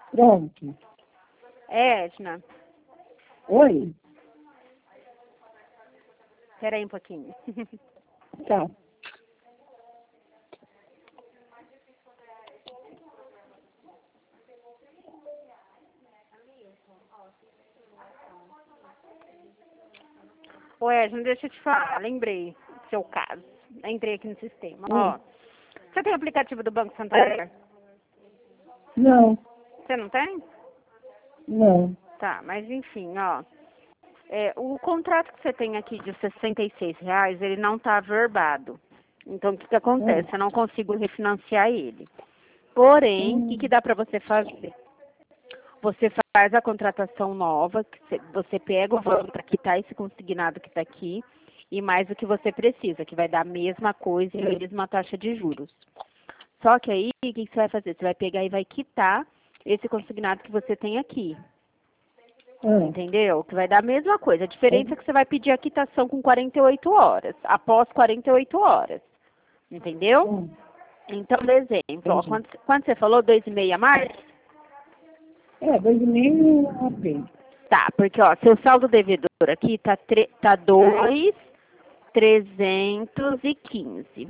Pronto. Edna, Oi? espera aí um pouquinho. Tá. Ô, Edna, deixa eu te falar, lembrei do seu caso. Entrei aqui no sistema. Ó, você tem o aplicativo do Banco Santander? Não, Você não tem? não. Tá, mas enfim, ó. O contrato que você tem aqui de R$ 66, ele não tá averbado. Então, o que que acontece? Eu não consigo refinanciar ele. Porém, o que que dá para você fazer? Você faz a contratação nova, você pega o valor para quitar esse consignado que está aqui e mais o que você precisa, que vai dar a mesma coisa e a mesma taxa de juros. Só que aí, o que você vai fazer? Você vai pegar e vai quitar esse consignado que você tem aqui. Entendeu? Que vai dar a mesma coisa. A diferença é que você vai pedir a quitação com 48 horas, após 48 horas. Entendeu? Então, por exemplo, ó, quando você falou 2,5 a mais? 2,5 AP. Tá, porque ó, seu saldo devedor aqui tá 2,315.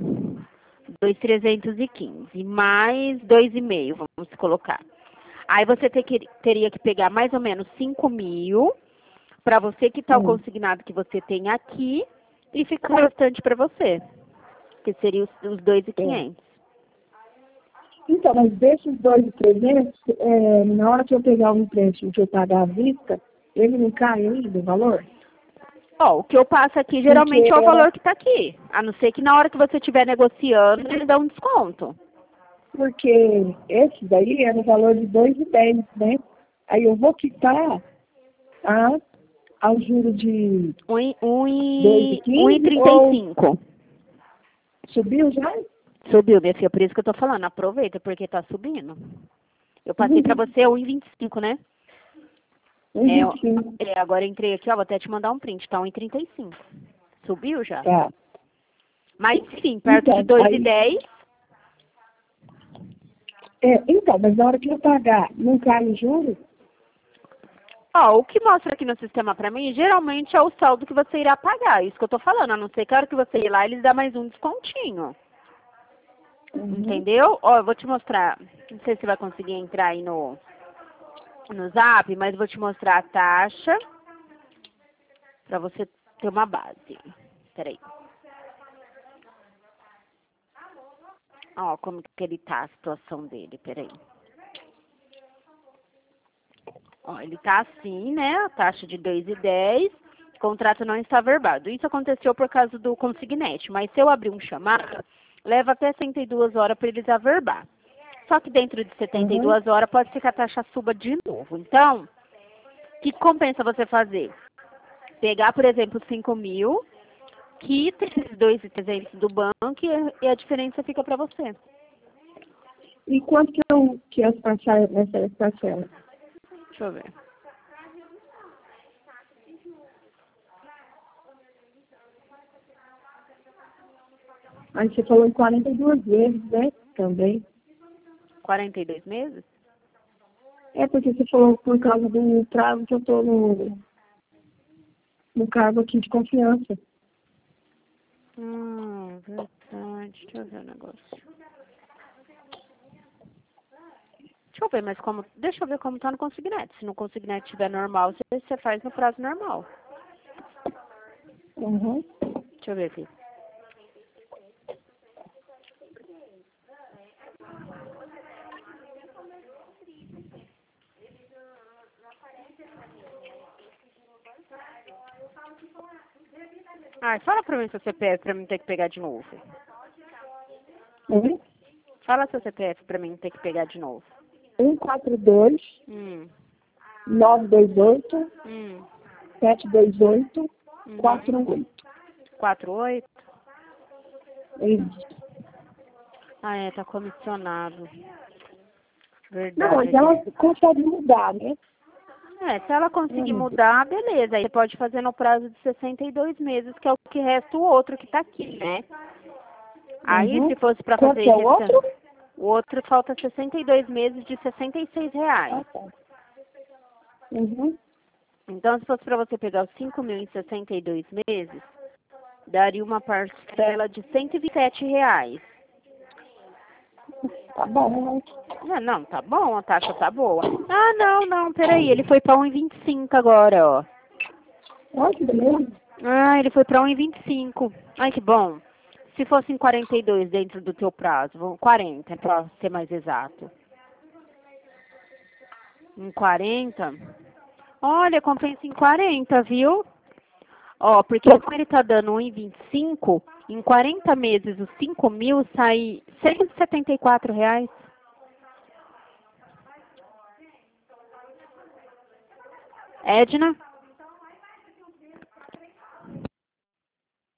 2,315 mais 2,5, vamos colocar. Aí você teria que pegar mais ou menos 5.000 para você quitar o consignado que você tem aqui e ficar o restante para você, que seria os 2.500. Então, mas desses 2.300, na hora que eu pegar o empréstimo que eu pagar à vista, ele não cai ainda o valor? Ó, o que eu passo aqui geralmente é o valor que está aqui. A não ser que na hora que você estiver negociando, eles dão um desconto. Porque esse daí era o valor de 2,10, né? Aí eu vou quitar ao juro de 1,35. Subiu já? Subiu, minha filha, por isso que eu tô falando. Aproveita, porque tá subindo. Eu passei pra você 1,25, né? 1,25. Agora eu entrei aqui, ó, vou até te mandar um print, tá 1,35. Subiu já? Tá. Mas, enfim, perto de 2,10. Então, mas na hora que eu pagar, não cai o juro? Ó, o que mostra aqui no sistema pra mim, geralmente é o saldo que você irá pagar. Isso que eu tô falando, a não ser que a hora que você ir lá, eles dão mais um descontinho. Entendeu? Ó, eu vou te mostrar. Não sei se vai conseguir entrar aí no Zap, mas eu vou te mostrar a taxa pra você ter uma base. Peraí. Ó, como que ele tá, a situação dele, peraí. Ó, ele tá assim, né? A taxa de 2,10. O contrato não está averbado. Isso aconteceu por causa do consignete, mas se eu abrir um chamado, leva até 102 horas para eles averbar. Só que dentro de 72 horas pode ser que a taxa suba de novo. Então, o que compensa você fazer? Pegar, por exemplo, 5.000, quita esses 2.300 do banco e a diferença fica para você. E quanto que as parcelas, nessa parcela? Deixa eu ver. Aí você falou em 42 vezes, né? Também. 42 meses? Porque você falou por causa do prazo que eu tô no cargo aqui de confiança. Verdade. Deixa eu ver o negócio. Deixa eu ver, mas como. Deixa eu ver como tá no consignete. Se no consignete estiver normal, você faz no prazo normal. Deixa eu ver aqui. Fala pra mim seu CPF pra mim ter que pegar de novo. Fala seu CPF pra mim ter que pegar de novo. 142 928 728 48. 48? Isso. Tá comissionado. Verdade. Não, mas ela consegue mudar, né? Se ela conseguir mudar, beleza. Aí você pode fazer no prazo de 62 meses, que é o que resta o outro que tá aqui, né? Aí, se fosse pra fazer Quanto é o outro? O outro falta 62 meses de R$ 66. Ah, tá. Uhum. Então, se fosse para você pegar os 5.000 em 62 meses, daria uma parcela de R$ 127. Tá bom, né? Não, tá bom, a taxa tá boa. Ah, não, peraí, ele foi para 1,25 agora, ó. Olha que beleza. Ah, ele foi para 1,25. Ai, que bom. Se fosse em 42 dentro do teu prazo, 40, para ser mais exato. Em 40? Olha, compensa em 40, viu? Ó, porque como ele tá dando 1,25, em 40 meses os 5.000 sai R$ 174. Edna?